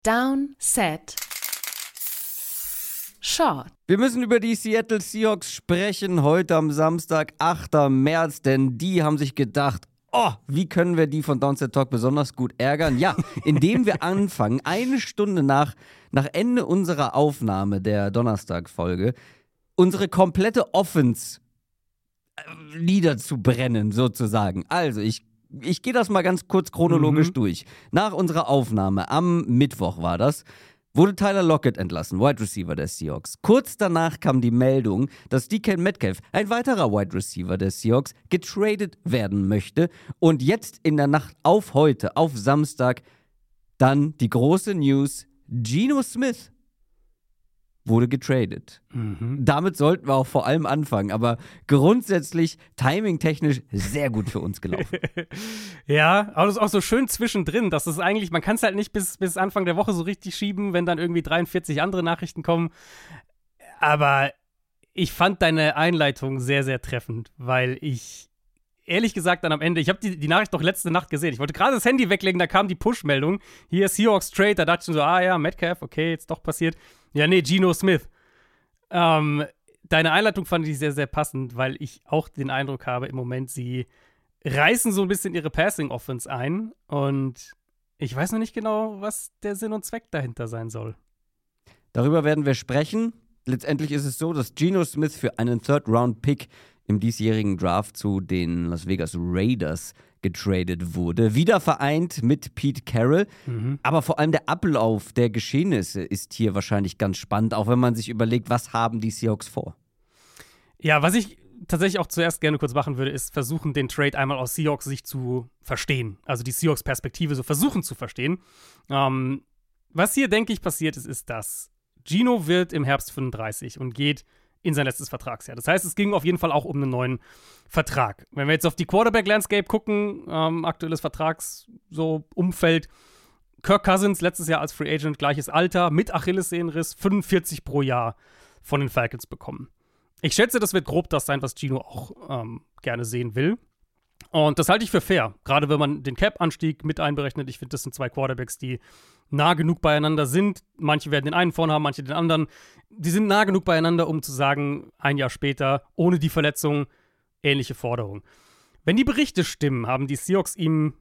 Down, Set, Short. Wir müssen über die Seattle Seahawks sprechen, heute am Samstag, 8. März, denn die haben sich gedacht, wie können wir die von Downset Talk besonders gut ärgern? Ja, indem wir anfangen, eine Stunde nach Ende unserer Aufnahme der Donnerstag-Folge, unsere komplette Offense niederzubrennen, sozusagen. Also, ich gehe das mal ganz kurz chronologisch durch. Nach unserer Aufnahme, am Mittwoch war das, wurde Tyler Lockett entlassen, Wide Receiver der Seahawks. Kurz danach kam die Meldung, dass DK Metcalf, ein weiterer Wide Receiver der Seahawks, getradet werden möchte. Und jetzt in der Nacht auf heute, auf Samstag, dann die große News, Geno Smith wurde getradet. Damit sollten wir auch vor allem anfangen, aber grundsätzlich timingtechnisch sehr gut für uns gelaufen. Ja, aber das ist auch so schön zwischendrin, dass es eigentlich, man kann es halt nicht bis Anfang der Woche so richtig schieben, wenn dann irgendwie 43 andere Nachrichten kommen. Aber ich fand deine Einleitung sehr, sehr treffend, weil ich ehrlich gesagt dann am Ende, ich habe die Nachricht doch letzte Nacht gesehen. Ich wollte gerade das Handy weglegen, da kam die Push-Meldung. Hier Seahawks Trade, da dachte ich so, Metcalf, okay, jetzt doch passiert. Ja, nee, Geno Smith. Deine Einleitung fand ich sehr, sehr passend, weil ich auch den Eindruck habe, im Moment, sie reißen so ein bisschen ihre Passing-Offense ein und ich weiß noch nicht genau, was der Sinn und Zweck dahinter sein soll. Darüber werden wir sprechen. Letztendlich ist es so, dass Geno Smith für einen Third-Round-Pick im diesjährigen Draft zu den Las Vegas Raiders getradet wurde. Wieder vereint mit Pete Carroll. Aber vor allem der Ablauf der Geschehnisse ist hier wahrscheinlich ganz spannend, auch wenn man sich überlegt, was haben die Seahawks vor? Ja, was ich tatsächlich auch zuerst gerne kurz machen würde, ist versuchen, den Trade einmal aus Seahawks-Sicht zu verstehen. Also die Seahawks-Perspektive so versuchen zu verstehen. Was hier, denke ich, passiert ist, ist, dass Geno wird im Herbst 35 und geht in sein letztes Vertragsjahr. Das heißt, es ging auf jeden Fall auch um einen neuen Vertrag. Wenn wir jetzt auf die Quarterback-Landscape gucken, aktuelles Vertragsumfeld, Kirk Cousins letztes Jahr als Free Agent, gleiches Alter, mit Achillessehnenriss, 45 pro Jahr von den Falcons bekommen. Ich schätze, das wird grob das sein, was Geno auch gerne sehen will. Und das halte ich für fair, gerade wenn man den Cap-Anstieg mit einberechnet. Ich finde, das sind zwei Quarterbacks, die nah genug beieinander sind. Manche werden den einen vorn haben, manche den anderen. Die sind nah genug beieinander, um zu sagen, ein Jahr später, ohne die Verletzung, ähnliche Forderung. Wenn die Berichte stimmen, haben die Seahawks ihm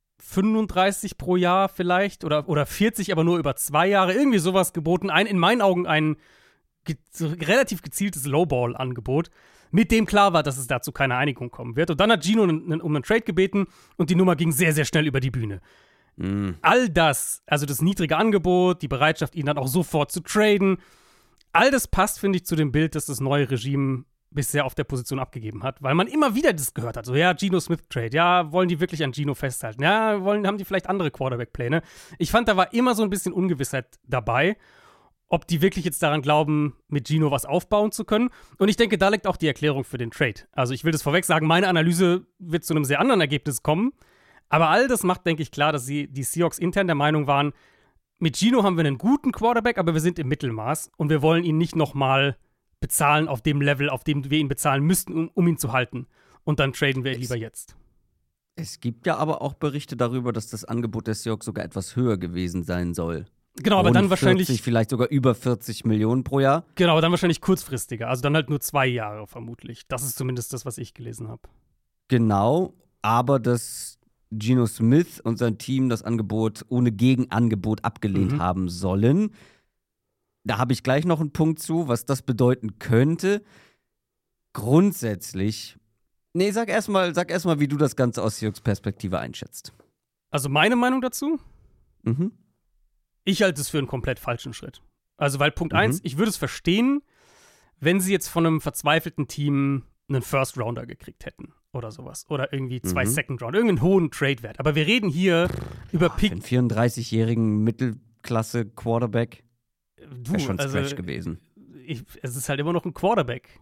35 pro Jahr vielleicht oder 40, aber nur über 2 Jahre, irgendwie sowas geboten. In meinen Augen ein relativ gezieltes Lowball-Angebot, mit dem klar war, dass es dazu keine Einigung kommen wird. Und dann hat Geno um einen Trade gebeten und die Nummer ging sehr, sehr schnell über die Bühne. All das, also das niedrige Angebot, die Bereitschaft, ihn dann auch sofort zu traden, all das passt, finde ich, zu dem Bild, das das neue Regime bisher auf der Position abgegeben hat, weil man immer wieder das gehört hat. So, ja, Geno Smith Trade, ja, wollen die wirklich an Geno festhalten? Ja, haben die vielleicht andere Quarterback-Pläne? Ich fand, da war immer so ein bisschen Ungewissheit dabei, ob die wirklich jetzt daran glauben, mit Geno was aufbauen zu können. Und ich denke, da liegt auch die Erklärung für den Trade. Also ich will das vorweg sagen, meine Analyse wird zu einem sehr anderen Ergebnis kommen. Aber all das macht, denke ich, klar, dass die Seahawks intern der Meinung waren, mit Geno haben wir einen guten Quarterback, aber wir sind im Mittelmaß und wir wollen ihn nicht nochmal bezahlen auf dem Level, auf dem wir ihn bezahlen müssten, um ihn zu halten. Und dann traden wir lieber jetzt. Es gibt ja aber auch Berichte darüber, dass das Angebot der Seahawks sogar etwas höher gewesen sein soll. Genau, aber dann wahrscheinlich 40, vielleicht sogar über 40 Millionen pro Jahr. Genau, aber dann wahrscheinlich kurzfristiger. Also dann halt nur 2 Jahre vermutlich. Das ist zumindest das, was ich gelesen habe. Genau, aber dass Geno Smith und sein Team das Angebot ohne Gegenangebot abgelehnt haben sollen. Da habe ich gleich noch einen Punkt zu, was das bedeuten könnte. Grundsätzlich, sag erstmal, wie du das Ganze aus Seahawks Perspektive einschätzt. Also meine Meinung dazu? Ich halte es für einen komplett falschen Schritt. Also, weil Punkt 1, ich würde es verstehen, wenn sie jetzt von einem verzweifelten Team einen First-Rounder gekriegt hätten oder sowas. Oder irgendwie 2 Second-Rounder, irgendeinen hohen Trade-Wert. Aber wir reden hier über Pick. Für einen 34-jährigen Mittelklasse-Quarterback wäre schon Stretch gewesen. Es ist halt immer noch ein Quarterback.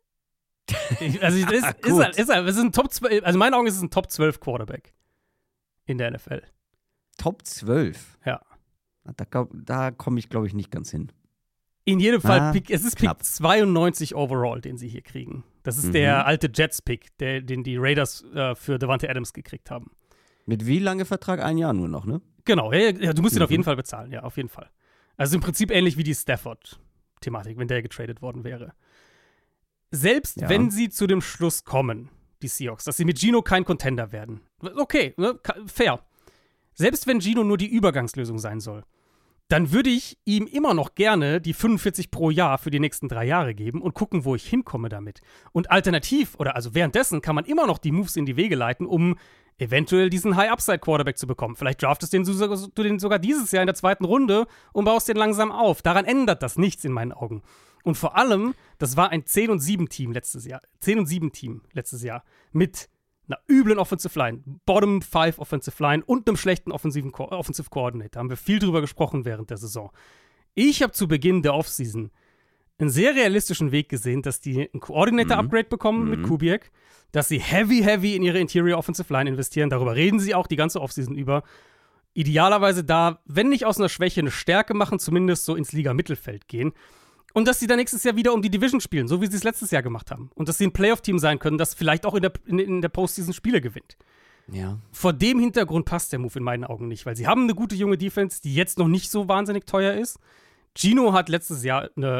Es ist ein Top 12, also in meinen Augen ist es ein Top 12 Quarterback in der NFL. Top 12? Ja. Da komme ich, glaube ich, nicht ganz hin. In jedem Fall, es ist Pick 92 overall, den sie hier kriegen. Das ist der alte Jets-Pick, den die Raiders für Davante Adams gekriegt haben. Mit wie lange Vertrag? 1 Jahr nur noch, ne? Genau, ja, du musst ihn auf jeden Fall bezahlen, ja, auf jeden Fall. Also im Prinzip ähnlich wie die Stafford-Thematik, wenn der getradet worden wäre. Selbst wenn sie zu dem Schluss kommen, die Seahawks, dass sie mit Geno kein Contender werden. Okay, ne, fair. Selbst wenn Geno nur die Übergangslösung sein soll, dann würde ich ihm immer noch gerne die 45 pro Jahr für die nächsten 3 Jahre geben und gucken, wo ich hinkomme damit. Und alternativ, oder also währenddessen, kann man immer noch die Moves in die Wege leiten, um eventuell diesen High-Upside-Quarterback zu bekommen. Vielleicht draftest du den sogar dieses Jahr in der 2. Runde und baust den langsam auf. Daran ändert das nichts in meinen Augen. Und vor allem, das war ein 10-7-Team letztes Jahr. 10-7-Team letztes Jahr. Mit einer üblen Offensive Line, Bottom 5 Offensive Line und einem schlechten Offensive Coordinator. Da haben wir viel drüber gesprochen während der Saison. Ich habe zu Beginn der Offseason einen sehr realistischen Weg gesehen, dass die ein Coordinator-Upgrade bekommen mit Kubiak, dass sie heavy in ihre Interior Offensive Line investieren. Darüber reden sie auch die ganze Offseason über. Idealerweise da, wenn nicht aus einer Schwäche eine Stärke machen, zumindest so ins Liga-Mittelfeld gehen. Und dass sie dann nächstes Jahr wieder um die Division spielen, so wie sie es letztes Jahr gemacht haben. Und dass sie ein Playoff-Team sein können, das vielleicht auch in der Postseason Spiele gewinnt. Ja. Vor dem Hintergrund passt der Move in meinen Augen nicht, weil sie haben eine gute junge Defense, die jetzt noch nicht so wahnsinnig teuer ist. Geno hat letztes Jahr eine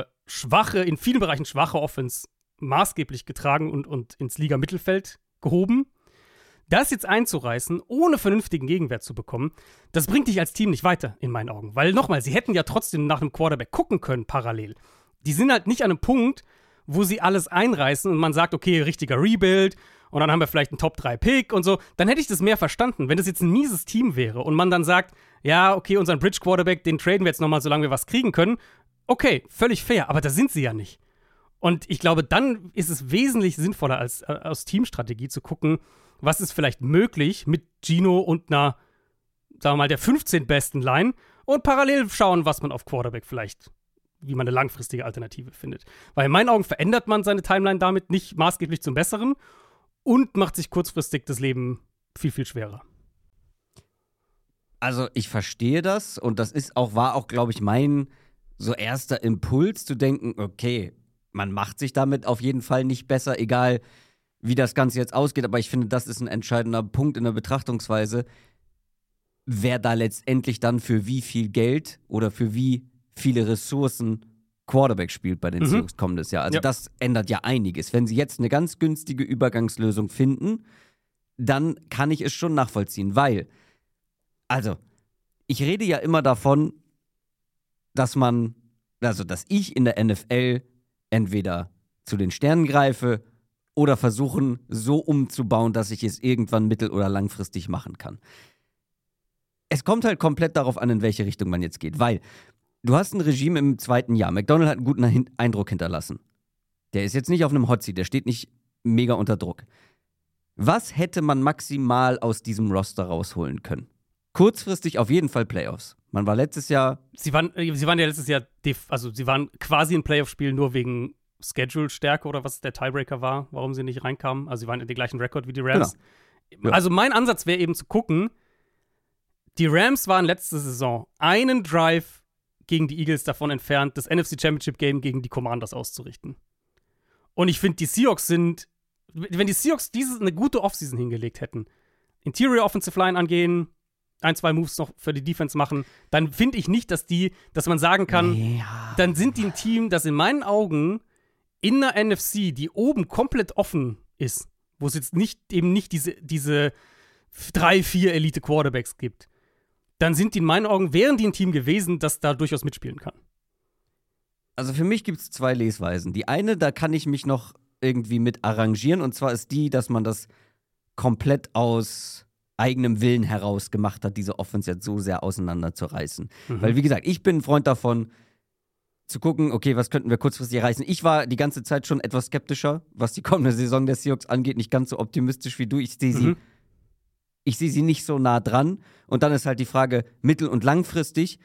in vielen Bereichen schwache Offense maßgeblich getragen und ins Liga-Mittelfeld gehoben. Das jetzt einzureißen, ohne vernünftigen Gegenwert zu bekommen, das bringt dich als Team nicht weiter, in meinen Augen. Weil nochmal, sie hätten ja trotzdem nach einem Quarterback gucken können, parallel. Die sind halt nicht an einem Punkt, wo sie alles einreißen und man sagt, okay, richtiger Rebuild und dann haben wir vielleicht einen Top-3-Pick und so. Dann hätte ich das mehr verstanden, wenn das jetzt ein mieses Team wäre und man dann sagt, ja, okay, unseren Bridge-Quarterback, den traden wir jetzt nochmal, solange wir was kriegen können. Okay, völlig fair, aber da sind sie ja nicht. Und ich glaube, dann ist es wesentlich sinnvoller, als aus Teamstrategie zu gucken, was ist vielleicht möglich mit Geno und einer, sagen wir mal, der 15. besten Line und parallel schauen, was man auf Quarterback vielleicht, wie man eine langfristige Alternative findet. Weil in meinen Augen verändert man seine Timeline damit nicht maßgeblich zum Besseren und macht sich kurzfristig das Leben viel, viel schwerer. Also ich verstehe das und das war auch, glaube ich, mein so erster Impuls zu denken, okay, man macht sich damit auf jeden Fall nicht besser, egal wie das Ganze jetzt ausgeht, aber ich finde, das ist ein entscheidender Punkt in der Betrachtungsweise, wer da letztendlich dann für wie viel Geld oder für wie viele Ressourcen Quarterback spielt bei den Seahawks kommendes Jahr. Also das ändert ja einiges. Wenn sie jetzt eine ganz günstige Übergangslösung finden, dann kann ich es schon nachvollziehen, weil, also, ich rede ja immer davon, dass ich in der NFL entweder zu den Sternen greife oder versuchen, so umzubauen, dass ich es irgendwann mittel- oder langfristig machen kann. Es kommt halt komplett darauf an, in welche Richtung man jetzt geht, weil du hast ein Regime im 2. Jahr. McDonald hat einen guten Eindruck hinterlassen. Der ist jetzt nicht auf einem Hot Seat, der steht nicht mega unter Druck. Was hätte man maximal aus diesem Roster rausholen können? Kurzfristig auf jeden Fall Playoffs. Man war letztes Jahr. Sie waren ja letztes Jahr, sie waren quasi ein Playoff-Spiel nur wegen Schedule-Stärke oder was der Tiebreaker war, warum sie nicht reinkamen. Also sie waren in den gleichen Rekord wie die Rams. Genau. Ja. Also mein Ansatz wäre eben zu gucken, die Rams waren letzte Saison einen Drive gegen die Eagles davon entfernt, das NFC Championship Game gegen die Commanders auszurichten. Und ich finde, die Seahawks wenn die Seahawks eine gute Offseason hingelegt hätten, Interior Offensive Line angehen, 1, 2 Moves noch für die Defense machen, dann finde ich nicht, dass man sagen kann, dann sind die ein Team, das in meinen Augen in der NFC, die oben komplett offen ist, wo es jetzt nicht diese 3, 4 Elite-Quarterbacks gibt, dann sind die in meinen Augen, wären die ein Team gewesen, das da durchaus mitspielen kann. Also für mich gibt es 2 Lesweisen. Die eine, da kann ich mich noch irgendwie mit arrangieren, und zwar ist die, dass man das komplett aus eigenem Willen heraus gemacht hat, diese Offense jetzt so sehr auseinanderzureißen. Weil, wie gesagt, ich bin ein Freund davon, zu gucken, okay, was könnten wir kurzfristig erreichen. Ich war die ganze Zeit schon etwas skeptischer, was die kommende Saison der Seahawks angeht, nicht ganz so optimistisch wie du. Ich sehe sie nicht so nah dran. Und dann ist halt die Frage, mittel- und langfristig,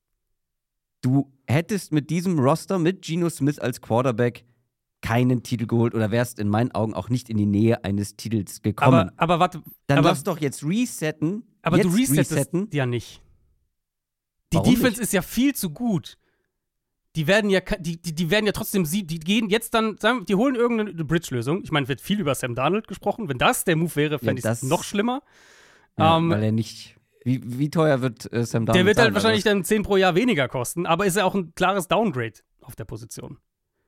du hättest mit diesem Roster, mit Geno Smith als Quarterback, keinen Titel geholt oder wärst in meinen Augen auch nicht in die Nähe eines Titels gekommen. Aber warte. Dann lass doch jetzt resetten. Aber du resettest ja nicht. Die Warum Defense nicht? ist ja viel zu gut. Die werden ja trotzdem, die gehen jetzt dann, die holen irgendeine Bridge-Lösung. Ich meine, wird viel über Sam Darnold gesprochen. Wenn das der Move wäre, fände ich es noch schlimmer. Ja, weil er nicht Wie teuer wird Sam Darnold? Der wird halt sein? wahrscheinlich dann 10 pro Jahr weniger kosten, aber ist ja auch ein klares Downgrade auf der Position.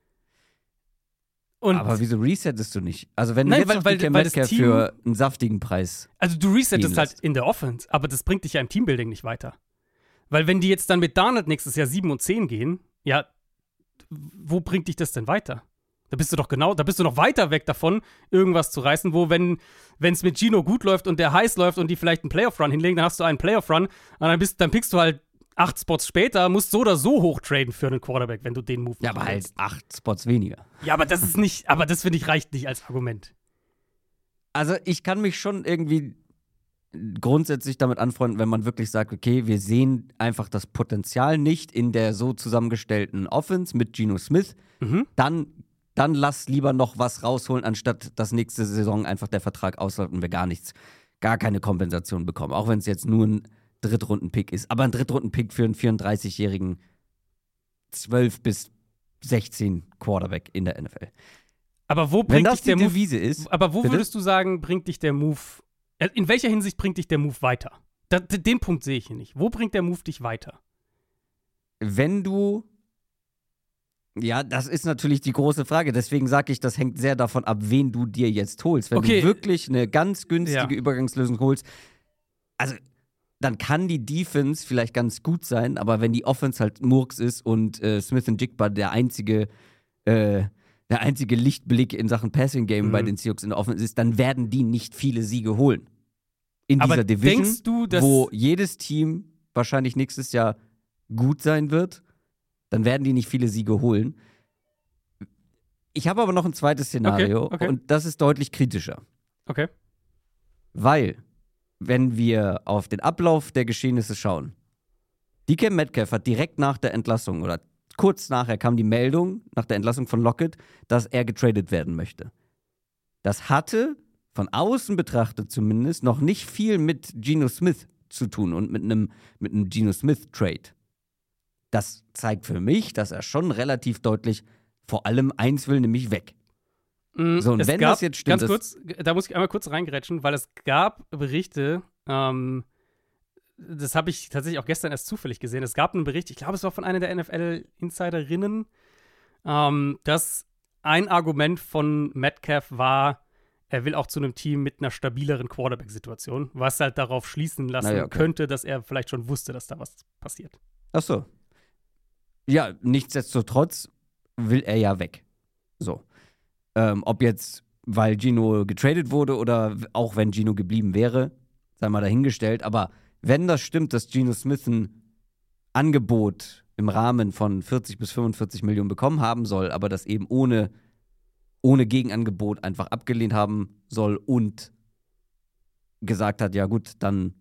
Aber wieso resettest du nicht? Also wenn du Nein, jetzt noch weil DK das Metcalf Team für einen saftigen Preis. Also du resettest gehen halt lässt. in der Offense, aber das bringt dich ja im Teambuilding nicht weiter. Weil wenn die jetzt dann mit Darnold nächstes Jahr 7 und 10 gehen, ja, wo bringt dich das denn weiter? Da bist du noch weiter weg davon, irgendwas zu reißen, wo, wenn es mit Gino gut läuft und der heiß läuft und die vielleicht einen Playoff-Run hinlegen, dann hast du einen Playoff-Run und dann pickst du halt 8 Spots später, musst so oder so hoch traden für einen Quarterback, wenn du den Move Ja, aber halt 8 Spots weniger. Ja, aber das finde ich reicht nicht als Argument. Also ich kann mich schon irgendwie grundsätzlich damit anfreunden, wenn man wirklich sagt, okay, wir sehen einfach das Potenzial nicht in der so zusammengestellten Offense mit Geno Smith, dann lass lieber noch was rausholen, anstatt dass nächste Saison einfach der Vertrag ausläuft und wir gar keine Kompensation bekommen. Auch wenn es jetzt nur ein Drittrunden-Pick ist. Aber ein Drittrunden-Pick für einen 34-jährigen 12 bis 16 Quarterback in der NFL. Aber wo Wenn bringt das dich der die Move? Devise ist. Aber wo bitte? würdest du sagen, bringt dich der Move? In welcher Hinsicht bringt dich der Move weiter? Den Punkt sehe ich hier nicht. Wo bringt der Move dich weiter? Wenn du. Ja, das ist natürlich die große Frage. Deswegen sage ich, das hängt sehr davon ab, wen du dir jetzt holst. Wenn du wirklich eine ganz günstige Übergangslösung holst, also dann kann die Defense vielleicht ganz gut sein, aber wenn die Offense halt Murks ist und Smith und Jigba der einzige Lichtblick in Sachen Passing Game bei den Seahawks in der Offense ist, dann werden die nicht viele Siege holen. In aber dieser Division, denkst du, dass wo jedes Team wahrscheinlich nächstes Jahr gut sein wird, dann werden die nicht viele Siege holen. Ich habe aber noch ein zweites Szenario Okay. und das ist deutlich kritischer. Okay. Weil, wenn wir auf den Ablauf der Geschehnisse schauen, DK Metcalf hat direkt nach der Entlassung oder kurz nachher kam die Meldung nach der Entlassung von Lockett, dass er getradet werden möchte. Das hatte, von außen betrachtet zumindest, noch nicht viel mit Geno Smith zu tun und mit einem Geno Smith-Trade. Das zeigt für mich, dass er schon relativ deutlich vor allem eins will, nämlich weg. So, und wenn das jetzt stimmt. Ganz kurz, da muss ich einmal kurz reingrätschen, weil es gab Berichte, das habe ich tatsächlich auch gestern erst zufällig gesehen. Es gab einen Bericht, ich glaube, es war von einer der NFL-Insiderinnen, dass ein Argument von Metcalf war, er will auch zu einem Team mit einer stabileren Quarterback-Situation, was halt darauf schließen lassen könnte, dass er vielleicht schon wusste, dass da was passiert. Ach so. Ja, nichtsdestotrotz will er ja weg. So. Ob jetzt, weil Geno getradet wurde oder auch wenn Geno geblieben wäre, sei mal dahingestellt. Aber wenn das stimmt, dass Geno Smith ein Angebot im Rahmen von 40 bis 45 Millionen bekommen haben soll, aber das eben ohne Gegenangebot einfach abgelehnt haben soll und gesagt hat, ja gut, dann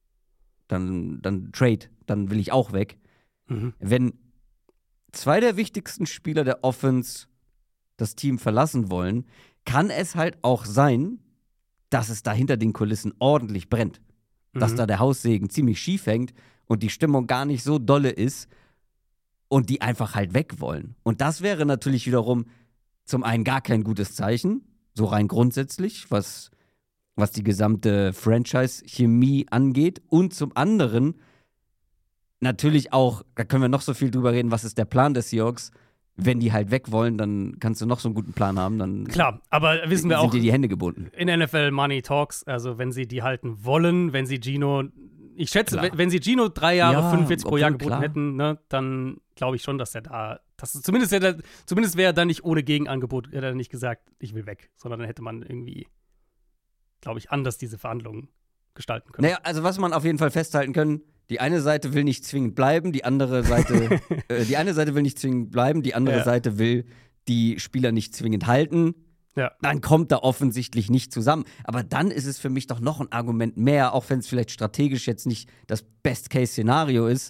Trade, dann will ich auch weg. Wenn 2 der wichtigsten Spieler der Offense das Team verlassen wollen, kann es halt auch sein, dass es da hinter den Kulissen ordentlich brennt. Dass da der Haussegen ziemlich schief hängt und die Stimmung gar nicht so dolle ist und die einfach halt weg wollen. Und das wäre natürlich wiederum zum einen gar kein gutes Zeichen, so rein grundsätzlich, was die gesamte Franchise-Chemie angeht. Und zum anderen natürlich auch, da können wir noch so viel drüber reden, was ist der Plan des Seahawks. Wenn die halt weg wollen, dann kannst du noch so einen guten Plan haben, dann klar, aber wissen wir auch, sind dir die Hände gebunden. In NFL Money Talks, also wenn sie die halten wollen, wenn sie Geno, ich schätze, wenn sie Geno 3 Jahre 45 pro Jahr geboten hätten, ne, dann glaube ich schon, dass er da, zumindest wäre er dann nicht ohne Gegenangebot, hätte er nicht gesagt, ich will weg, sondern dann hätte man irgendwie, glaube ich, anders diese Verhandlungen gestalten können. Naja, also was man auf jeden Fall festhalten können, die eine Seite will nicht zwingend bleiben, die andere Seite will nicht zwingend bleiben, die andere Seite will die Spieler nicht zwingend halten. Ja. Dann kommt da offensichtlich nicht zusammen. Aber dann ist es für mich doch noch ein Argument mehr, auch wenn es vielleicht strategisch jetzt nicht das Best-Case-Szenario ist,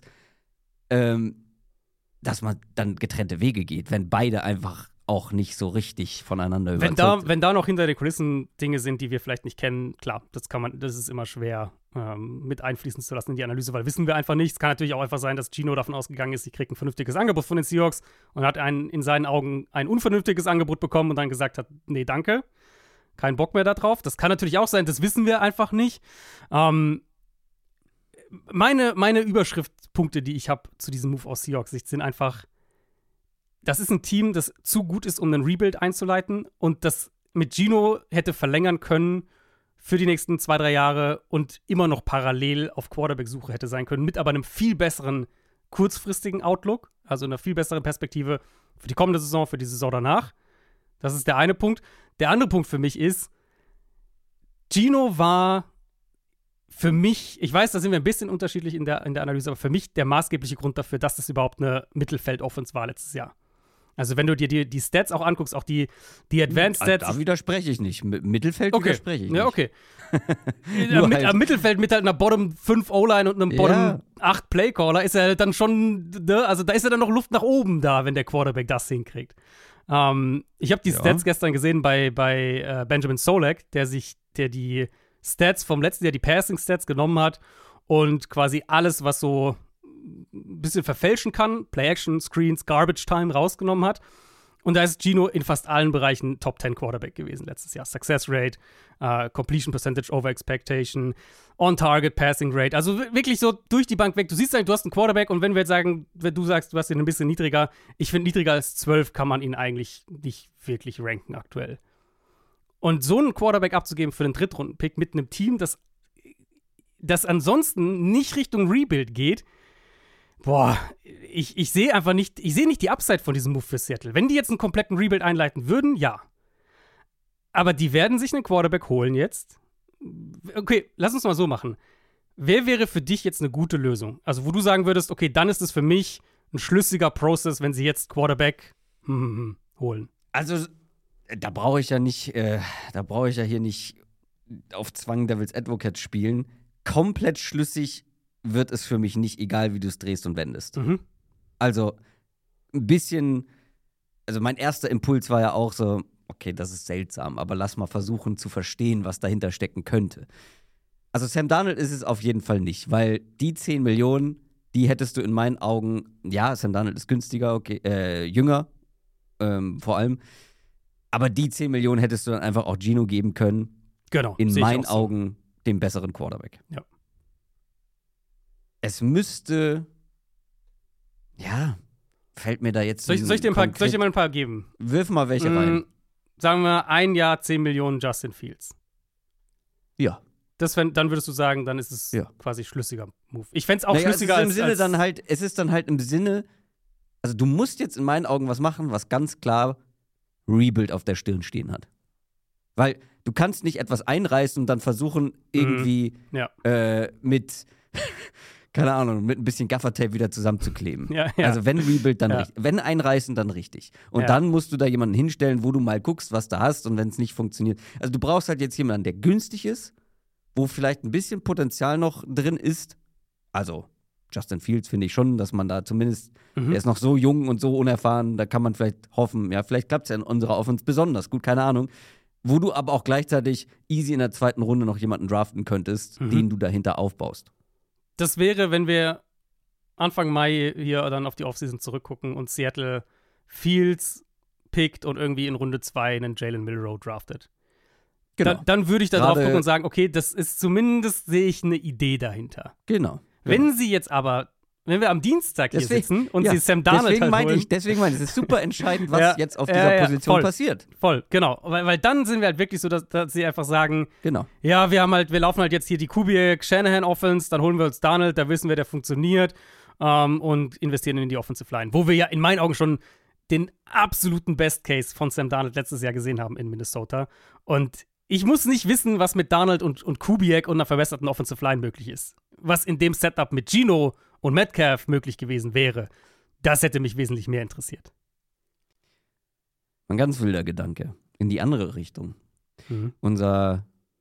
dass man dann getrennte Wege geht, wenn beide einfach auch nicht so richtig voneinander überzeugt sind. Wenn da noch hinter den Kulissen Dinge sind, die wir vielleicht nicht kennen, klar, das ist immer schwer mit einfließen zu lassen in die Analyse, weil wissen wir einfach nicht. Es kann natürlich auch einfach sein, dass Geno davon ausgegangen ist, sie kriegt ein vernünftiges Angebot von den Seahawks und hat in seinen Augen ein unvernünftiges Angebot bekommen und dann gesagt hat, nee, danke, kein Bock mehr da drauf. Das kann natürlich auch sein, das wissen wir einfach nicht. meine Überschriftpunkte, die ich habe zu diesem Move aus Seahawks-Sicht, sind einfach, das ist ein Team, das zu gut ist, um einen Rebuild einzuleiten und das mit Geno hätte verlängern können für die nächsten 2-3 Jahre und immer noch parallel auf Quarterback-Suche hätte sein können, mit aber einem viel besseren kurzfristigen Outlook, also einer viel besseren Perspektive für die kommende Saison, für die Saison danach. Das ist der eine Punkt. Der andere Punkt für mich ist, Geno war für mich, ich weiß, da sind wir ein bisschen unterschiedlich in der Analyse, aber für mich der maßgebliche Grund dafür, dass das überhaupt eine Mittelfeld-Offense war letztes Jahr. Also wenn du dir die Stats auch anguckst, auch die Advanced Stats. Da widerspreche ich nicht. Mittelfeld widerspreche ich nicht. Ja, okay. Am Mittelfeld mit halt einer Bottom 5 O-Line und einem Bottom 8 Playcaller ist er dann schon, also da ist ja dann noch Luft nach oben da, wenn der Quarterback das hinkriegt. Ich habe die Stats gestern gesehen bei Benjamin Solak, der die Stats vom letzten Jahr, die Passing-Stats genommen hat und quasi alles, was so ein bisschen verfälschen kann, Play-Action, Screens, Garbage-Time rausgenommen hat. Und da ist Geno in fast allen Bereichen Top-10 Quarterback gewesen letztes Jahr. Success Rate, Completion Percentage over Expectation, On-Target Passing Rate. Also wirklich so durch die Bank weg. Du siehst eigentlich, du hast einen Quarterback und wenn wir jetzt sagen, wenn du sagst, du hast ihn ein bisschen niedriger, ich finde, niedriger als 12 kann man ihn eigentlich nicht wirklich ranken aktuell. Und so einen Quarterback abzugeben für den Drittrunden-Pick mit einem Team, das ansonsten nicht Richtung Rebuild geht, ich sehe einfach nicht, die Upside von diesem Move für Seattle. Wenn die jetzt einen kompletten Rebuild einleiten würden, ja. Aber die werden sich einen Quarterback holen jetzt. Okay, lass uns mal so machen. Wer wäre für dich jetzt eine gute Lösung? Also, wo du sagen würdest, okay, dann ist es für mich ein schlüssiger Prozess, wenn sie jetzt Quarterback holen. Also, da brauche ich ja hier nicht auf Zwang Devil's Advocate spielen. Komplett schlüssig wird es für mich nicht, egal wie du es drehst und wendest. Also, ein bisschen, also mein erster Impuls war ja auch so, okay, das ist seltsam, aber lass mal versuchen zu verstehen, was dahinter stecken könnte. Also Sam Darnold ist es auf jeden Fall nicht, weil die 10 Millionen, die hättest du in meinen Augen, ja, Sam Darnold ist günstiger, okay, jünger, vor allem, aber die 10 Millionen hättest du dann einfach auch Geno geben können. Genau. In meinen Augen dem besseren Quarterback. Ja. Es müsste, ja, fällt mir da jetzt soll ich dir mal ein paar geben? Wirf mal welche rein. Sagen wir 1 Jahr 10 Millionen Justin Fields. Ja. Dann würdest du sagen, dann ist es quasi schlüssiger Move. Ich fände es auch schlüssiger es ist dann halt im Sinne, also du musst jetzt in meinen Augen was machen, was ganz klar Rebuild auf der Stirn stehen hat. Weil du kannst nicht etwas einreißen und dann versuchen, irgendwie mit keine Ahnung, mit ein bisschen Gaffertape wieder zusammenzukleben. Ja. Also wenn Rebuild, dann richtig. Wenn einreißen, dann richtig. Und dann musst du da jemanden hinstellen, wo du mal guckst, was du hast und wenn es nicht funktioniert. Also du brauchst halt jetzt jemanden, der günstig ist, wo vielleicht ein bisschen Potenzial noch drin ist. Also Justin Fields finde ich schon, dass man da zumindest, der ist noch so jung und so unerfahren, da kann man vielleicht hoffen, ja, vielleicht klappt es ja in unserer Offense besonders gut, keine Ahnung. Wo du aber auch gleichzeitig easy in der zweiten Runde noch jemanden draften könntest, den du dahinter aufbaust. Das wäre, wenn wir Anfang Mai hier dann auf die Offseason zurückgucken und Seattle Fields pickt und irgendwie in Runde 2 einen Jalen Milroe draftet. Genau. Dann würde ich da drauf gucken und sagen, okay, das ist zumindest, sehe ich eine Idee dahinter. Genau. Wenn sie jetzt aber, wenn wir am Dienstag hier sitzen und sie Sam Darnold deswegen halt holen. Deswegen meine ich, es ist super entscheidend, was jetzt auf dieser Position passiert. Voll, genau. Weil dann sind wir halt wirklich so, dass sie einfach sagen, genau. Ja, wir laufen halt jetzt hier die Kubiak-Shanahan-Offense, dann holen wir uns Darnold, da wissen wir, der funktioniert und investieren in die Offensive Line. Wo wir ja in meinen Augen schon den absoluten Best Case von Sam Darnold letztes Jahr gesehen haben in Minnesota. Und ich muss nicht wissen, was mit Darnold und Kubiak und einer verbesserten Offensive Line möglich ist. Was in dem Setup mit Geno und Metcalf möglich gewesen wäre, das hätte mich wesentlich mehr interessiert. Ein ganz wilder Gedanke. In die andere Richtung. Unser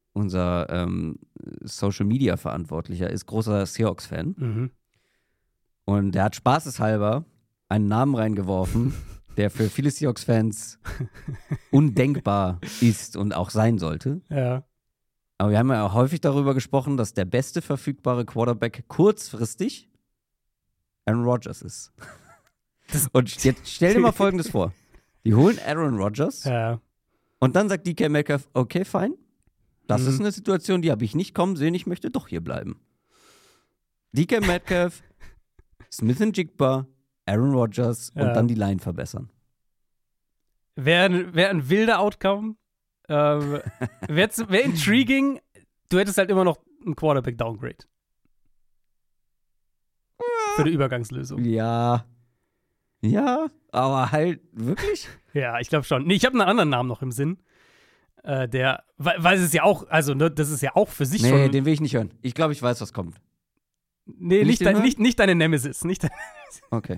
Social-Media-Verantwortlicher ist großer Seahawks-Fan. Und der hat spaßeshalber einen Namen reingeworfen, der für viele Seahawks-Fans undenkbar ist und auch sein sollte. Ja. Aber wir haben ja auch häufig darüber gesprochen, dass der beste verfügbare Quarterback kurzfristig Aaron Rodgers ist. Und jetzt stell dir mal Folgendes vor. Die holen Aaron Rodgers und dann sagt DK Metcalf, okay, fein. Das ist eine Situation, die habe ich nicht kommen sehen, ich möchte doch hier bleiben. DK Metcalf, Smith and Jigba, Aaron Rodgers und dann die Line verbessern. Wäre ein wilder Outcome. Wäre intriguing. Du hättest halt immer noch einen Quarterback-Downgrade. Für die Übergangslösung. Ja. Ja, aber halt wirklich? Ja, ich glaube schon. Nee, ich habe einen anderen Namen noch im Sinn. Weil es ist ja auch, also ne, das ist ja auch für sich schon. Nee, den will ich nicht hören. Ich glaube, ich weiß, was kommt. Nee, nicht deine Nemesis. Okay.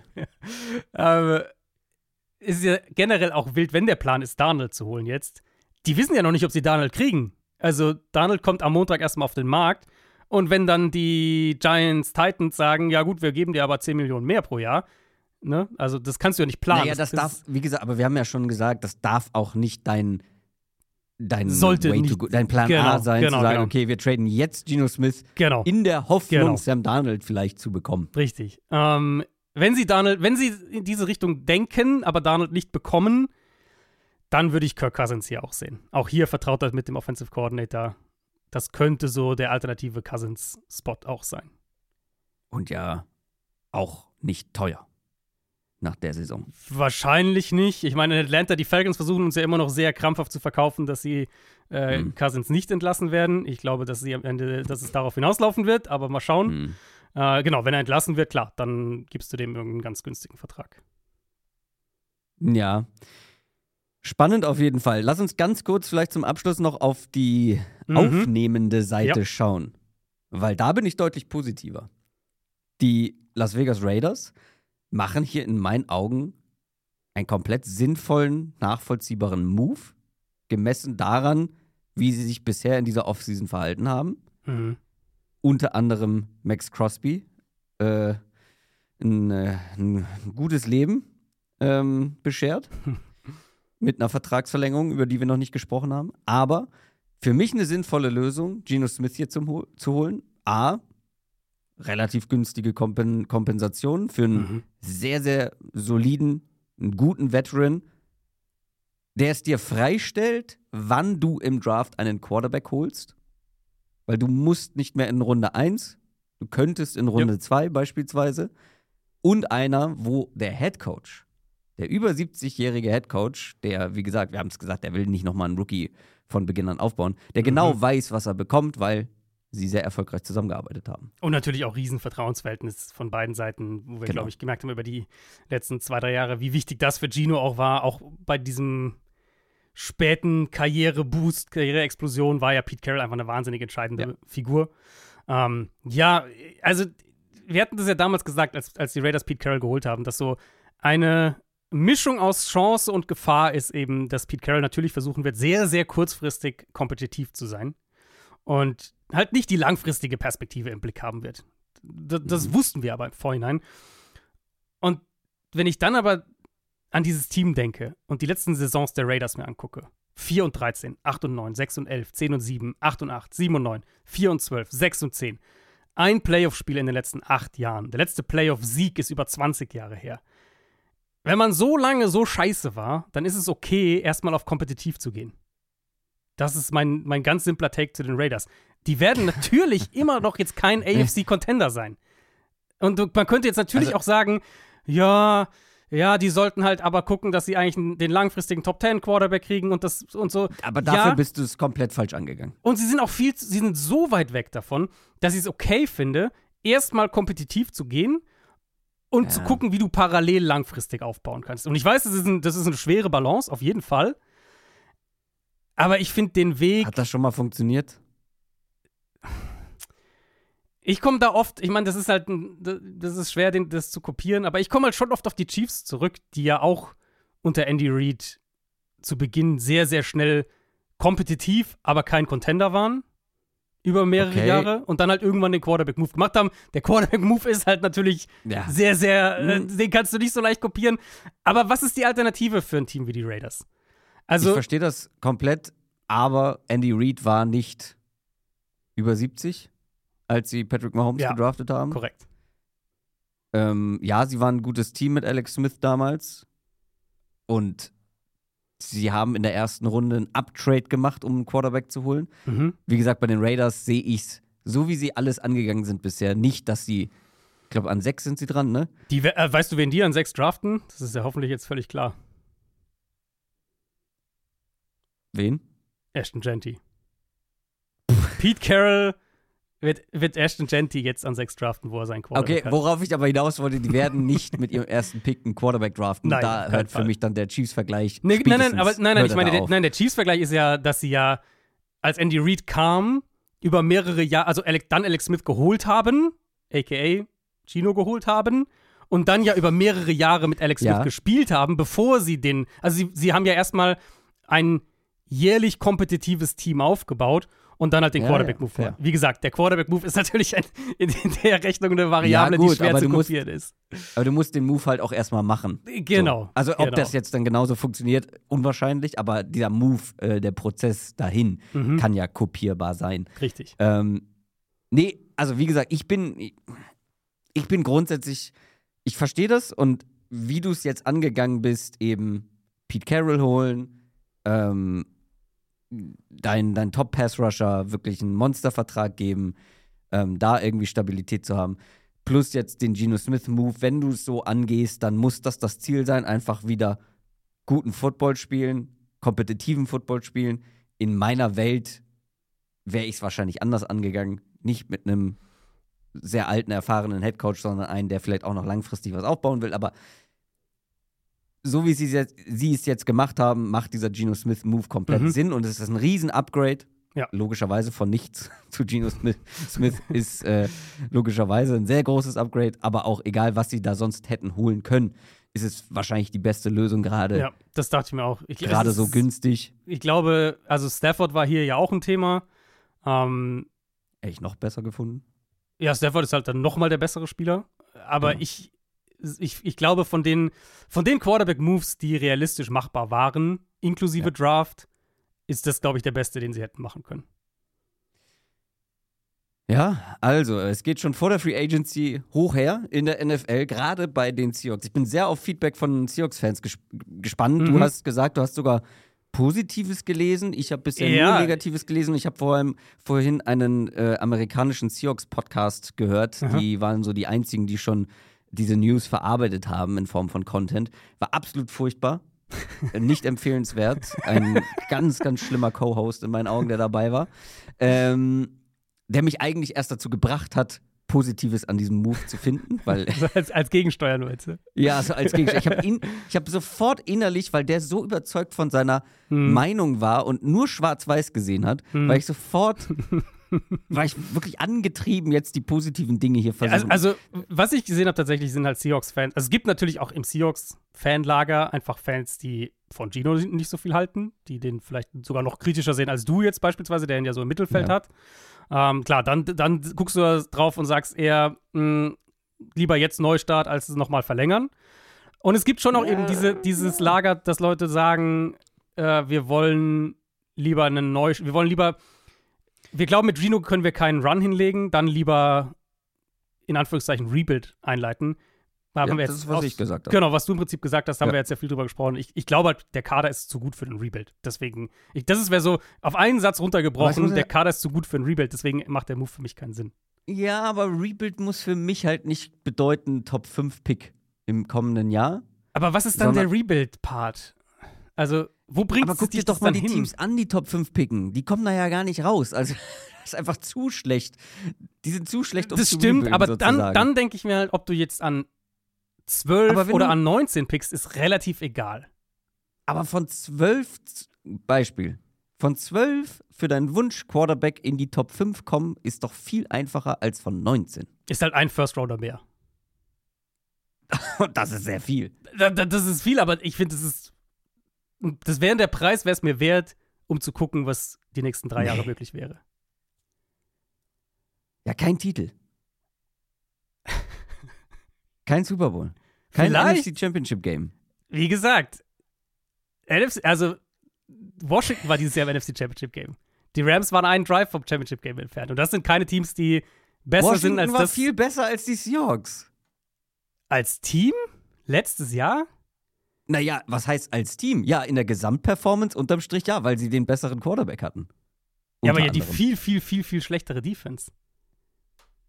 Ist ja generell auch wild, wenn der Plan ist, Darnold zu holen jetzt. Die wissen ja noch nicht, ob sie Darnold kriegen. Also Darnold kommt am Montag erstmal auf den Markt und wenn dann die Giants, Titans sagen, ja gut, wir geben dir aber 10 Millionen mehr pro Jahr, ne? Also das kannst du ja nicht planen. Naja, das darf, wie gesagt, aber wir haben ja schon gesagt, das darf auch nicht dein Plan A sein, zu sagen, okay, wir traden jetzt Geno Smith in der Hoffnung, Sam Darnold vielleicht zu bekommen. Richtig. Wenn sie in diese Richtung denken, aber Darnold nicht bekommen, dann würde ich Kirk Cousins hier auch sehen. Auch hier vertraut er mit dem Offensive Coordinator. Das könnte so der alternative Cousins-Spot auch sein. Und ja, auch nicht teuer nach der Saison. Wahrscheinlich nicht. Ich meine, in Atlanta, die Falcons versuchen uns ja immer noch sehr krampfhaft zu verkaufen, dass sie Cousins nicht entlassen werden. Ich glaube, dass es darauf hinauslaufen wird, aber mal schauen. Genau, wenn er entlassen wird, klar, dann gibst du dem irgendeinen ganz günstigen Vertrag. Ja. Spannend auf jeden Fall. Lass uns ganz kurz vielleicht zum Abschluss noch auf die aufnehmende Seite schauen. Weil da bin ich deutlich positiver. Die Las Vegas Raiders machen hier in meinen Augen einen komplett sinnvollen, nachvollziehbaren Move, gemessen daran, wie sie sich bisher in dieser Offseason verhalten haben. Unter anderem Max Crosby ein gutes Leben beschert. Mit einer Vertragsverlängerung, über die wir noch nicht gesprochen haben. Aber für mich eine sinnvolle Lösung, Geno Smith hier zu holen. A, relativ günstige Kompensation für einen sehr, sehr soliden, einen guten Veteran, der es dir freistellt, wann du im Draft einen Quarterback holst. Weil du musst nicht mehr in Runde 1, du könntest in Runde 2 beispielsweise. Und einer, wo der Headcoach, der über 70-jährige Headcoach, der, wie gesagt, wir haben es gesagt, der will nicht nochmal einen Rookie von Beginn an aufbauen, der genau weiß, was er bekommt, weil sie sehr erfolgreich zusammengearbeitet haben. Und natürlich auch Riesenvertrauensverhältnis von beiden Seiten, wo wir, glaube ich, gemerkt haben über die letzten 2-3 Jahre, wie wichtig das für Geno auch war. Auch bei diesem späten Karriereboost, Karriereexplosion war ja Pete Carroll einfach eine wahnsinnig entscheidende Figur. Ja, also wir hatten das ja damals gesagt, als die Raiders Pete Carroll geholt haben, dass so eine Mischung aus Chance und Gefahr ist eben, dass Pete Carroll natürlich versuchen wird, sehr, sehr kurzfristig kompetitiv zu sein und halt nicht die langfristige Perspektive im Blick haben wird. Das wussten wir aber im Vorhinein. Und wenn ich dann aber an dieses Team denke und die letzten Saisons der Raiders mir angucke, 4 und 13, 8 und 9, 6 und 11, 10 und 7, 8 und 8, 7 und 9, 4 und 12, 6 und 10. Ein Playoff-Spiel in den letzten 8 Jahren. Der letzte Playoff-Sieg ist über 20 Jahre her. Wenn man so lange so scheiße war, dann ist es okay, erstmal auf kompetitiv zu gehen. Das ist mein ganz simpler Take zu den Raiders. Die werden natürlich immer noch jetzt kein AFC-Contender sein. Und man könnte jetzt natürlich auch sagen, ja, die sollten halt aber gucken, dass sie eigentlich den langfristigen Top-10-Quarterback kriegen und das und so. Aber dafür bist du es komplett falsch angegangen. Und sie sind so weit weg davon, dass ich es okay finde, erstmal kompetitiv zu gehen und zu gucken, wie du parallel langfristig aufbauen kannst. Und ich weiß, das ist eine schwere Balance, auf jeden Fall. Aber ich finde den Weg. Hat das schon mal funktioniert? Ich komme da oft, ich meine, das ist schwer, das zu kopieren, aber ich komme halt schon oft auf die Chiefs zurück, die ja auch unter Andy Reid zu Beginn sehr, sehr schnell kompetitiv, aber kein Contender waren. Über mehrere Jahre und dann halt irgendwann den Quarterback-Move gemacht haben. Der Quarterback-Move ist halt natürlich sehr, sehr, den kannst du nicht so leicht kopieren. Aber was ist die Alternative für ein Team wie die Raiders? Also, ich verstehe das komplett, aber Andy Reid war nicht über 70, als sie Patrick Mahomes gedraftet haben. Korrekt. Sie waren ein gutes Team mit Alex Smith damals und sie haben in der ersten Runde einen Uptrade gemacht, um einen Quarterback zu holen. Wie gesagt, bei den Raiders sehe ich es so wie sie alles angegangen sind bisher, nicht, dass sie, ich glaube, an 6 sind sie dran, ne? Weißt du, wen die an 6 draften? Das ist ja hoffentlich jetzt völlig klar. Wen? Ashton Genty. Pete Carroll wird Ashton Genty jetzt an 6 draften, wo er seinen Quarterback hat. Worauf ich aber hinaus wollte, die werden nicht mit ihrem ersten Pick einen Quarterback draften. Nein, da hört für mich dann der Chiefs-Vergleich. Nein, der Chiefs-Vergleich ist ja, dass sie ja, als Andy Reid kam, über mehrere Jahre, also dann Alex Smith geholt haben, a.k.a. Gino geholt haben, und dann ja über mehrere Jahre mit Alex Smith gespielt haben, bevor sie sie haben ja erstmal ein jährlich kompetitives Team aufgebaut und dann halt den Quarterback-Move gemacht. Wie gesagt, der Quarterback-Move ist natürlich in der Rechnung eine Variable, die schwer zu kopieren ist. Aber du musst den Move halt auch erstmal machen. Genau. So. Also ob das jetzt dann genauso funktioniert, unwahrscheinlich, aber dieser Move, der Prozess dahin, kann ja kopierbar sein. Richtig. Nee, also wie gesagt, ich bin grundsätzlich, ich verstehe das, und wie du es jetzt angegangen bist, eben Pete Carroll holen, dein Top-Pass-Rusher wirklich einen Monstervertrag geben, da irgendwie Stabilität zu haben. Plus jetzt den Geno Smith-Move. Wenn du es so angehst, dann muss das Ziel sein, einfach wieder guten Football spielen, kompetitiven Football spielen. In meiner Welt wäre ich es wahrscheinlich anders angegangen. Nicht mit einem sehr alten, erfahrenen Headcoach, sondern einen, der vielleicht auch noch langfristig was aufbauen will. Aber so wie sie es jetzt gemacht haben, macht dieser Geno Smith-Move komplett Sinn, und es ist ein Riesen-Upgrade. Ja. Logischerweise von nichts zu Geno Smith. Smith ist logischerweise ein sehr großes Upgrade, aber auch egal, was sie da sonst hätten holen können, ist es wahrscheinlich die beste Lösung gerade. Ja, das dachte ich mir auch. Gerade so günstig. Ich glaube, also Stafford war hier ja auch ein Thema. Echt noch besser gefunden? Ja, Stafford ist halt dann nochmal der bessere Spieler. Aber ich glaube, von den Quarterback-Moves, die realistisch machbar waren, inklusive Draft, ist das, glaube ich, der beste, den sie hätten machen können. Ja, also, es geht schon vor der Free Agency hoch her in der NFL, gerade bei den Seahawks. Ich bin sehr auf Feedback von Seahawks-Fans gespannt. Du hast gesagt, du hast sogar Positives gelesen. Ich habe bisher nur Negatives gelesen. Ich habe vorhin einen amerikanischen Seahawks-Podcast gehört. Die waren so die einzigen, die schon diese News verarbeitet haben in Form von Content. War absolut furchtbar. Nicht empfehlenswert. Ein ganz, ganz schlimmer Co-Host in meinen Augen, der dabei war. Der mich eigentlich erst dazu gebracht hat, Positives an diesem Move zu finden. Weil als Gegensteuer nur jetzt. Ja, also als Gegensteuer. Ich habe sofort innerlich, weil der so überzeugt von seiner Meinung war und nur schwarz-weiß gesehen hat, war ich wirklich angetrieben, jetzt die positiven Dinge hier versuchen. Also was ich gesehen habe tatsächlich, sind halt Seahawks-Fans. Also es gibt natürlich auch im Seahawks-Fanlager einfach Fans, die von Geno nicht so viel halten, die den vielleicht sogar noch kritischer sehen als du jetzt beispielsweise, der ihn ja so im Mittelfeld hat. Klar, dann guckst du drauf und sagst eher, lieber jetzt Neustart, als es nochmal verlängern. Und es gibt schon auch eben dieses Lager, dass Leute sagen, wir wollen lieber wir glauben, mit Geno können wir keinen Run hinlegen, dann lieber in Anführungszeichen Rebuild einleiten. Das ist, was ich gesagt habe. Genau, was du im Prinzip gesagt hast, haben wir jetzt ja viel drüber gesprochen. Ich glaube halt, der Kader ist zu gut für den Rebuild. Deswegen, wäre so auf einen Satz runtergebrochen, der Kader ist zu gut für einen Rebuild, deswegen macht der Move für mich keinen Sinn. Ja, aber Rebuild muss für mich halt nicht bedeuten Top-5-Pick im kommenden Jahr. Aber was ist dann der Rebuild-Part? Also, wo bringt es dich guck dir doch mal die Teams an, die Top 5 picken. Die kommen da ja gar nicht raus. Also, das ist einfach zu schlecht. Die sind zu schlecht, um das zu stimmt, aber sozusagen. dann denke ich mir halt, ob du jetzt an 12 oder an 19 pickst, ist relativ egal. Aber von 12, Beispiel, von 12 für deinen Wunsch-Quarterback in die Top 5 kommen, ist doch viel einfacher als von 19. Ist halt ein First-Rounder mehr. Und das ist sehr viel. Das ist viel, aber ich finde, das wäre der Preis, wäre es mir wert, um zu gucken, was die nächsten 3 Jahre möglich wäre. Ja, kein Titel. Kein Super Bowl. Kein Vielleicht. NFC Championship Game. Wie gesagt, Washington war dieses Jahr im NFC Championship Game. Die Rams waren einen Drive vom Championship Game entfernt. Und das sind keine Teams, die besser sind als das. Washington war viel besser als die Seahawks. Als Team? Letztes Jahr? Naja, was heißt als Team? Ja, in der Gesamtperformance unterm Strich ja, weil sie den besseren Quarterback hatten. Ja, aber ja die viel, viel, viel, viel schlechtere Defense.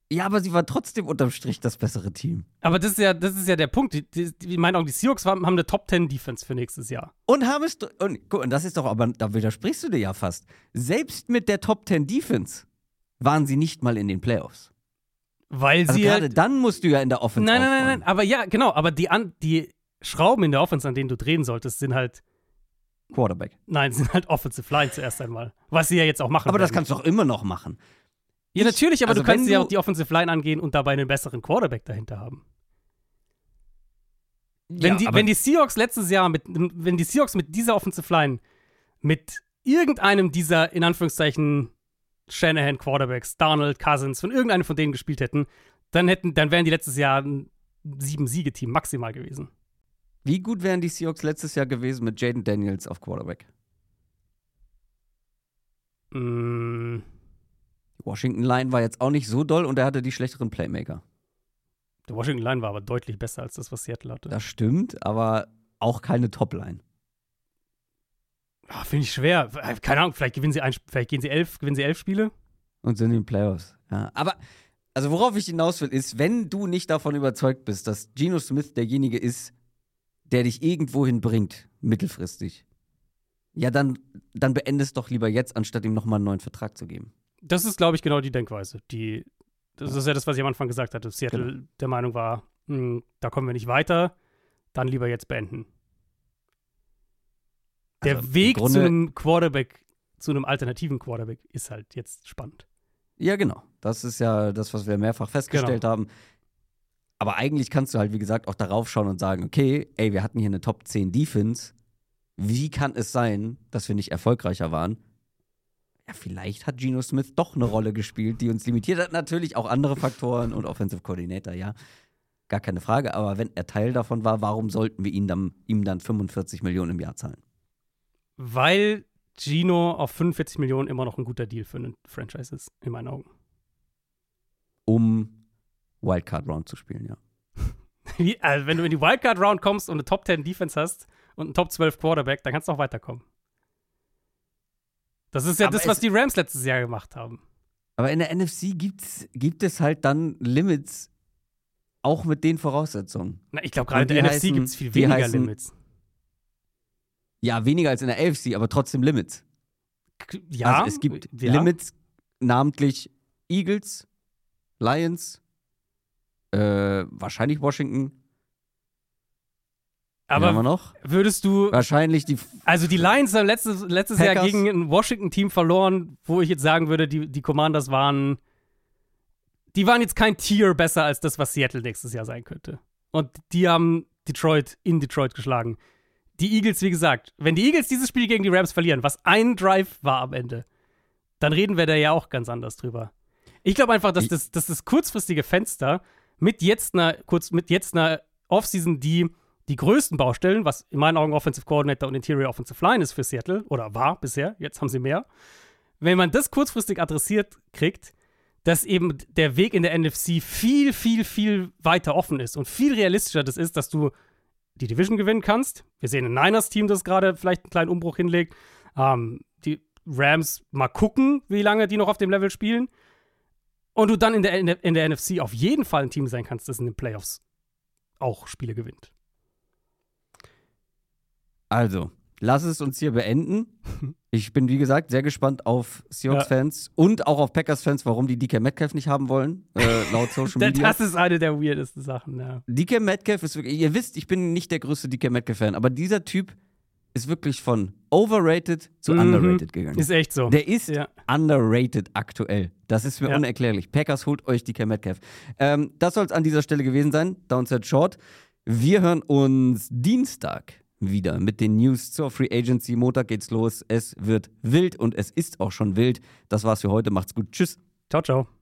Ja, aber sie war trotzdem unterm Strich das bessere Team. Aber das ist ja der Punkt. In meinen Augen, die Seahawks haben eine Top-10-Defense für nächstes Jahr. Und und das ist doch, aber da widersprichst du dir ja fast. Selbst mit der Top-10-Defense waren sie nicht mal in den Playoffs. Weil also sie gerade dann musst du ja in der Offense Nein, aber ja, genau. Aber die Schrauben in der Offense, an denen du drehen solltest, sind halt Quarterback. Nein, sind halt Offensive Line zuerst einmal. Was sie ja jetzt auch machen Aber werden. das kannst du doch immer noch machen. Ja, natürlich, aber also du kannst ja auch die Offensive Line angehen und dabei einen besseren Quarterback dahinter haben. Wenn die Seahawks letztes Jahr wenn die Seahawks mit dieser Offensive Line mit irgendeinem dieser, in Anführungszeichen, Shanahan Quarterbacks, Darnold, Cousins, von irgendeinem von denen gespielt hätten, dann wären die letztes Jahr ein 7-Siege-Team maximal gewesen. Wie gut wären die Seahawks letztes Jahr gewesen mit Jaden Daniels auf Quarterback? Die Washington Line war jetzt auch nicht so doll und er hatte die schlechteren Playmaker. Die Washington Line war aber deutlich besser als das, was Seattle hatte. Das stimmt, aber auch keine Top-Line. Finde ich schwer. Keine Ahnung, vielleicht gehen sie 11 Spiele. Und sind in den Playoffs. Ja, aber, also worauf ich hinaus will, ist, wenn du nicht davon überzeugt bist, dass Geno Smith derjenige ist, der dich irgendwohin bringt, mittelfristig, ja, dann beendest doch lieber jetzt, anstatt ihm nochmal einen neuen Vertrag zu geben. Das ist, glaube ich, genau die Denkweise. Das ist ja das, was ich am Anfang gesagt hatte. Seattle der Meinung war, da kommen wir nicht weiter, dann lieber jetzt beenden. Der Weg zu einem Quarterback, zu einem alternativen Quarterback, ist halt jetzt spannend. Ja, genau. Das ist ja das, was wir mehrfach festgestellt haben. Aber eigentlich kannst du halt, wie gesagt, auch darauf schauen und sagen, okay, ey, wir hatten hier eine Top 10 Defense. Wie kann es sein, dass wir nicht erfolgreicher waren? Ja, vielleicht hat Geno Smith doch eine Rolle gespielt, die uns limitiert hat. Natürlich auch andere Faktoren und Offensive Coordinator, ja. Gar keine Frage. Aber wenn er Teil davon war, warum sollten wir ihm dann 45 Millionen im Jahr zahlen? Weil Geno auf 45 Millionen immer noch ein guter Deal für einen Franchise ist, in meinen Augen. Um Wildcard-Round zu spielen, ja. Also wenn du in die Wildcard-Round kommst und eine Top-10 Defense hast und einen Top-12 Quarterback, dann kannst du auch weiterkommen. Das ist ja aber das, was die Rams letztes Jahr gemacht haben. Aber in der NFC gibt es halt dann Limits, auch mit den Voraussetzungen. Na, ich glaube, gerade in der NFC gibt es viel weniger Limits. Ja, weniger als in der AFC, aber trotzdem Limits. Ja. Also es gibt Limits, namentlich Eagles, Lions, wahrscheinlich Washington. Aber haben wir noch? Würdest du. Wahrscheinlich die. Also die Lions haben letztes Jahr gegen ein Washington-Team verloren, wo ich jetzt sagen würde, die Commanders waren. Die waren jetzt kein Tier besser als das, was Seattle nächstes Jahr sein könnte. Und die haben in Detroit geschlagen. Die Eagles, wie gesagt, wenn die Eagles dieses Spiel gegen die Rams verlieren, was ein Drive war am Ende, dann reden wir da ja auch ganz anders drüber. Ich glaube einfach, dass das kurzfristige Fenster mit jetzt einer Offseason, die größten Baustellen, was in meinen Augen Offensive Coordinator und Interior Offensive Line ist für Seattle, oder war bisher, jetzt haben sie mehr. Wenn man das kurzfristig adressiert kriegt, dass eben der Weg in der NFC viel, viel, viel weiter offen ist und viel realistischer das ist, dass du die Division gewinnen kannst. Wir sehen ein Niners-Team, das gerade vielleicht einen kleinen Umbruch hinlegt. Die Rams mal gucken, wie lange die noch auf dem Level spielen. Und du dann in der NFC auf jeden Fall ein Team sein kannst, das in den Playoffs auch Spiele gewinnt. Also, lass es uns hier beenden. Ich bin, wie gesagt, sehr gespannt auf Seahawks-Fans und auch auf Packers-Fans, warum die DK Metcalf nicht haben wollen, laut Social Media. Das ist eine der weirdesten Sachen, ja. DK Metcalf ist wirklich, ihr wisst, ich bin nicht der größte DK Metcalf-Fan, aber dieser Typ ist wirklich von overrated zu underrated gegangen. Ist echt so. Der ist underrated aktuell. Das ist mir unerklärlich. Packers, holt euch DK Metcalf. Das soll es an dieser Stelle gewesen sein. Downset Short. Wir hören uns Dienstag wieder mit den News zur Free Agency. Montag geht's los. Es wird wild und es ist auch schon wild. Das war's für heute. Macht's gut. Tschüss. Ciao, ciao.